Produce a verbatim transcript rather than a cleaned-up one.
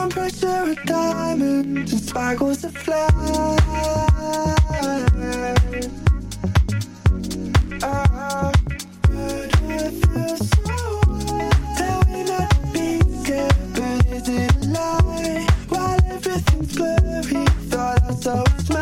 pressure of diamonds and sparkles of fly. Oh, but I feel so high. Tell me not to be scared, but is it a lie? While everything's blurry, thought I saw a smile.